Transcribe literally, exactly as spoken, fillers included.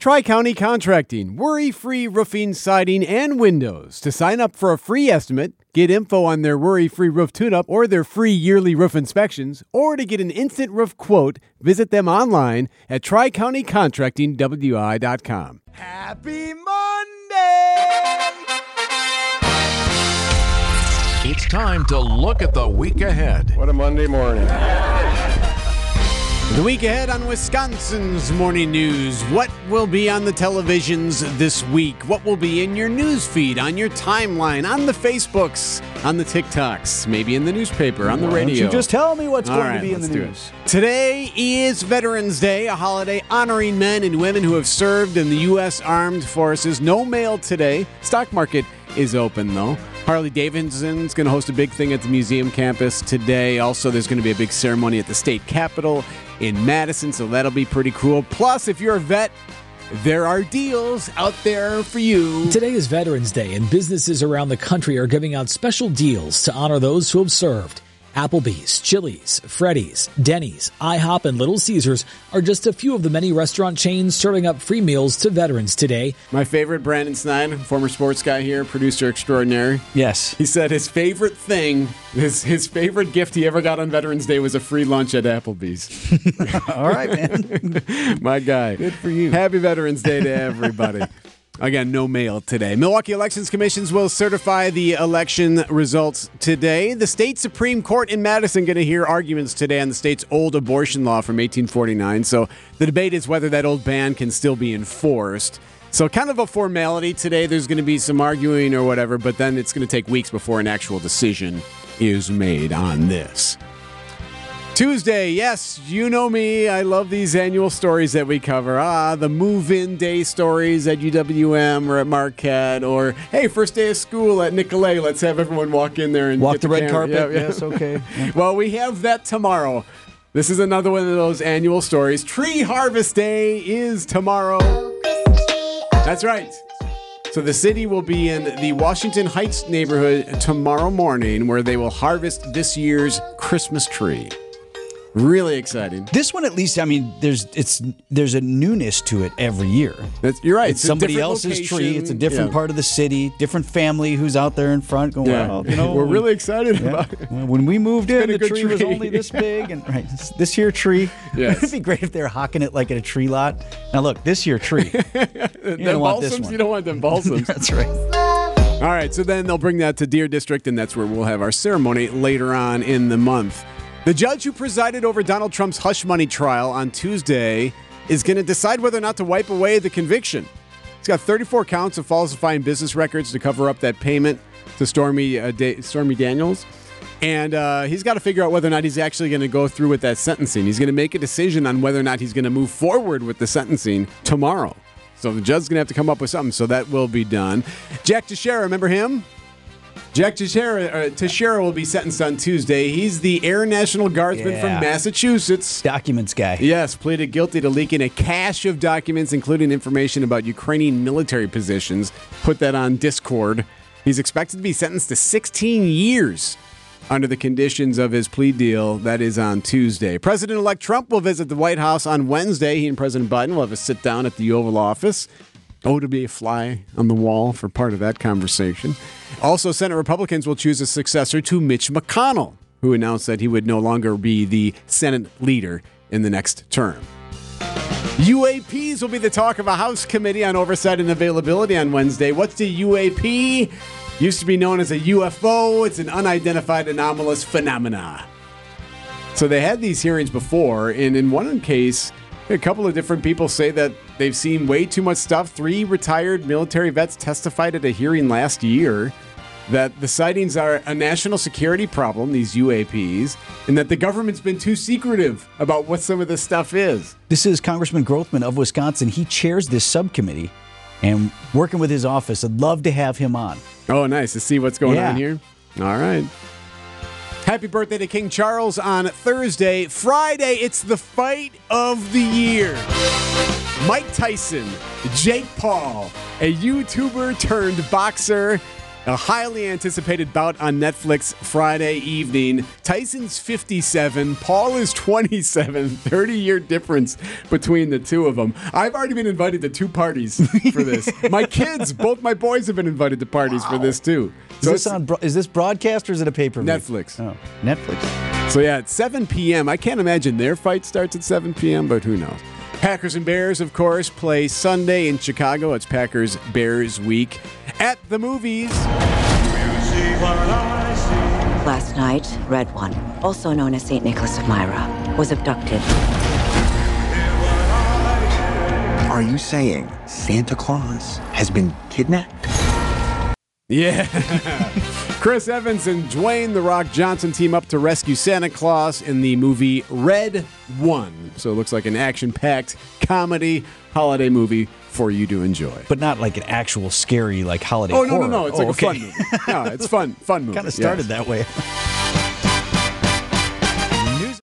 Tri-County Contracting, worry-free roofing, siding, and windows. To sign up for a free estimate, get info on their worry-free roof tune-up or their free yearly roof inspections, or to get an instant roof quote, visit them online at tri county contracting w i dot com. Happy Monday! It's time to look at the week ahead. What a Monday morning. The week ahead on Wisconsin's Morning News. What will be on the televisions this week? What will be in your news feed, on your timeline, on the Facebooks, on the TikToks, maybe in the newspaper, on the Why radio? don't you just tell me what's All going right, to be in the let's do news? it. Today is Veterans Day, a holiday honoring men and women who have served in the U S Armed Forces. No mail today. Stock market is open, though. Harley Davidson's going to host a big thing at the museum campus today. Also, there's going to be a big ceremony at the state capitol in Madison, so that'll be pretty cool. Plus, if you're a vet, there are deals out there for you. Today is Veterans Day, and businesses around the country are giving out special deals to honor those who have served. Applebee's, Chili's, Freddy's, Denny's, IHOP, and Little Caesars are just a few of the many restaurant chains serving up free meals to veterans today. My favorite, Brandon Snide, former sports guy here, producer extraordinary. Yes. He said his favorite thing, his, his favorite gift he ever got on Veterans Day was a free lunch at Applebee's. All right, man. My guy. Good for you. Happy Veterans Day to everybody. Again, no mail today. Milwaukee Elections Commissions will certify the election results today. The state Supreme Court in Madison going to hear arguments today on the state's old abortion law from eighteen forty-nine. So the debate is whether that old ban can still be enforced. So kind of a formality today. There's going to be some arguing or whatever, but then it's going to take weeks before an actual decision is made on this. Tuesday, yes, you know me. I love these annual stories that we cover. Ah, the move-in day stories at U W M or at Marquette, or, hey, first day of school at Nicolet. Let's have everyone walk in there and Walk get the, the red camera. carpet. Yeah, yeah. Yes, okay. Yeah. Well, we have that tomorrow. This is another one of those annual stories. Tree Harvest Day is tomorrow. That's right. So the city will be in the Washington Heights neighborhood tomorrow morning, where they will harvest this year's Christmas tree. Really exciting. This one, at least, I mean, there's it's there's a newness to it every year. That's, you're right. It's, it's somebody else's location. tree. It's a different yeah. part of the city, different family who's out there in front going, Yeah. well, you know. We're when, really excited yeah, about it. when we moved It's in, been a the good tree, was tree. only this big. And right, this, this here tree. Yes. It'd be great if they're hawking it like at a tree lot. Now, look, this here tree. You them don't want this balsams, one. you don't want them balsams. That's right. All right, so then they'll bring that to Deer District, and that's where we'll have our ceremony later on in the month. The judge who presided over Donald Trump's hush money trial on Tuesday is going to decide whether or not to wipe away the conviction. He's got thirty-four counts of falsifying business records to cover up that payment to Stormy uh, da- Stormy Daniels. And uh, he's got to figure out whether or not he's actually going to go through with that sentencing. He's going to make a decision on whether or not he's going to move forward with the sentencing tomorrow. So the judge's going to have to come up with something, so that will be done. Jack Teixeira, remember him? Jack Teixeira, uh, Teixeira will be sentenced on Tuesday. He's the Air National Guardsman Yeah. from Massachusetts. Documents guy. Yes, pleaded guilty to leaking a cache of documents, including information about Ukrainian military positions. Put that on Discord. He's expected to be sentenced to sixteen years under the conditions of his plea deal. That is on Tuesday. President-elect Trump will visit the White House on Wednesday. He and President Biden will have a sit-down at the Oval Office. Oh, to be a fly on the wall for part of that conversation. Also, Senate Republicans will choose a successor to Mitch McConnell, who announced that he would no longer be the Senate leader in the next term. U A Ps will be the talk of a House Committee on Oversight and Availability on Wednesday. What's the U A P? Used to be known as a U F O. It's an unidentified anomalous phenomena. So they had these hearings before, and in one case, a couple of different people say that they've seen way too much stuff. Three retired military vets testified at a hearing last year that the sightings are a national security problem, these U A Ps, and that the government's been too secretive about what some of this stuff is. This is Congressman Grothman of Wisconsin. He chairs this subcommittee, and working with his office, I'd love to have him on. Oh, nice to see what's going Yeah. on here. All right. Happy birthday to King Charles on Thursday. Friday, it's the fight of the year. Mike Tyson, Jake Paul, a YouTuber turned boxer. A highly anticipated bout on Netflix Friday evening. Tyson's fifty-seven. Paul is twenty-seven. thirty-year difference between the two of them. I've already been invited to two parties for this. My kids, both my boys have been invited to parties wow. for this too. Is, so this on, bro- is this broadcast or is it a pay-per-view? Netflix. Oh, Netflix. So yeah, at seven p.m. I can't imagine their fight starts at seven p.m., but who knows. Packers and Bears, of course, play Sunday in Chicago. It's Packers-Bears week. At the movies. Last night, Red One, also known as Saint Nicholas of Myra, was abducted. Are you saying Santa Claus has been kidnapped? Yeah. Chris Evans and Dwayne "The Rock" Johnson team up to rescue Santa Claus in the movie Red One. So it looks like an action-packed comedy holiday movie for you to enjoy. But not like an actual scary like holiday Oh, horror. no, no, no. It's oh, like okay. a fun movie. No, it's fun, fun movie. Kind of started yes. that way.